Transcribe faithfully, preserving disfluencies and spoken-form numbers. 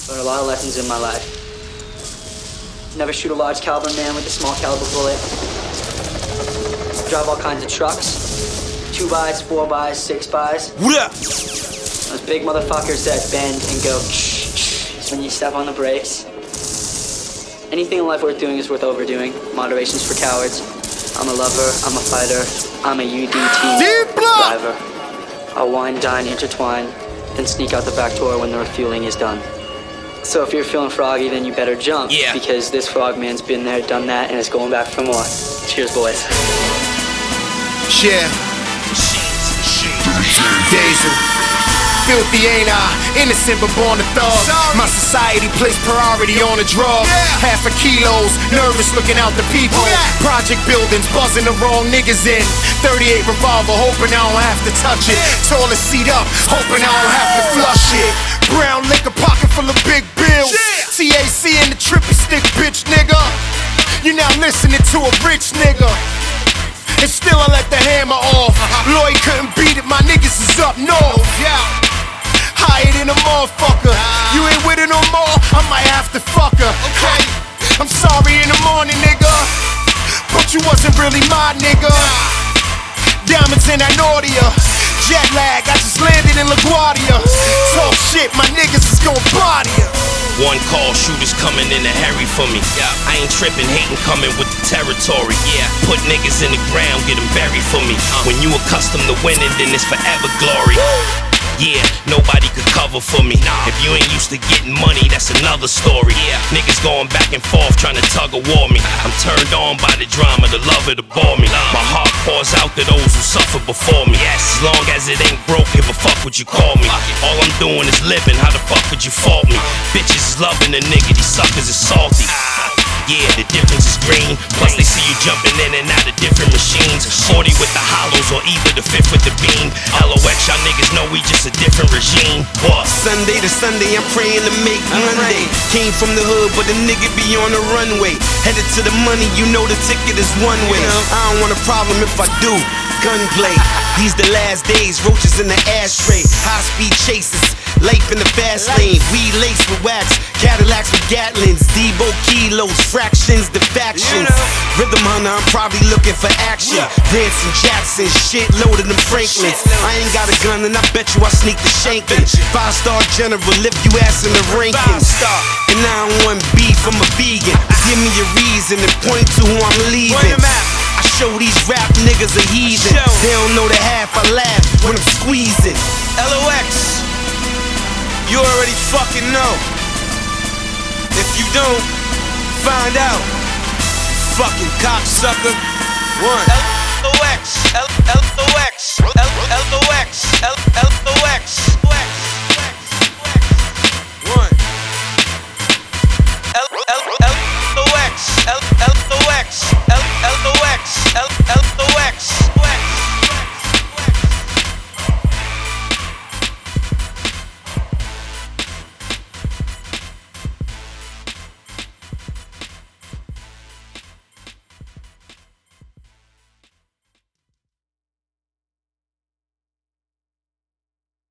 Learned a lot of lessons in my life. Never shoot a large caliber man with a small caliber bullet. Drive all kinds of trucks. Two bys, four bys, six bys. What up? Those big motherfuckers that bend and go when you step on the brakes. Anything in life worth doing is worth overdoing. Moderation's for cowards. I'm a lover, I'm a fighter, I'm a U D T driver. I'll wine, dine, intertwine, then sneak out the back door when the refueling is done. So if you're feeling froggy, then you better jump. Yeah. Because this frogman's been there, done that, and is going back for more. Cheers, boys. Yeah. Deja. Filthy ain't I, innocent but born a thug. My society placed priority on a drug. Yeah. Half a kilos, nervous looking out the people. Project buildings, buzzing the wrong niggas in. thirty-eight revolver, hoping I don't have to touch it. Toilet seat up, hoping I don't have to flush it. Brown liquor, pocket full of big bills. T A C in the trippy stick, bitch nigga. You now listening to a rich nigga. And still I let the hammer off. Lloyd couldn't beat it, my niggas is up north. Higher than a motherfucker. You ain't with it no more, I might have to fuck her. Okay, I'm sorry in the morning, nigga, but you wasn't really my nigga. Diamonds in that Nordia. Jet lag, I just landed in LaGuardia. Talk shit, my niggas is gon' body ya. One call, shooters coming in a hurry for me. Yeah. I ain't tripping, hating coming with the territory. Yeah, put niggas in the ground, get them buried for me. Uh. When you accustomed to winning, then it's forever glory. Woo. Yeah, nobody could cover for me. Nah. If you ain't used to getting money, that's another story. Yeah. Niggas going back and forth trying to tug of war me. I'm turned on by the drama, the love it to bore me. Love. My heart pours out to those who suffered before me. Yes. As long as it ain't broke, give a fuck what you call me. All I'm doing is living, how the fuck could you fault me? Bitches is loving the nigga, these suckers is salty. Yeah, the difference is green. Plus they see you jumping in and out of different machines. Forty with the hollows or either the fifth with the beam. L O X, y'all niggas know we just a different regime. What? Sunday to Sunday, I'm praying to make Monday. Came from the hood, but the nigga be on the runway. Headed to the money, you know the ticket is one way. I don't want a problem if I do. Gunplay. These the last days, roaches in the ashtray. High speed chases, life in the fast lane. Weed laced with wax, Cadillacs with Gatlins. Debo kilos, fractions, the factions. Rhythm hunter, I'm probably looking for action. Dancing Jackson, shit loaded them Franklins. I ain't got a gun and I bet you I sneak the shanking. Five star general, lift you ass in the rankings. And I don't want beef, I'm a vegan. Give me a reason and point to who I'm leaving. I show these rap niggas a heathen. They don't know the half I laugh when I'm squeezing. L O X, you already fucking know. If you don't, find out. Fucking cocksucker. One. L O X, L O X.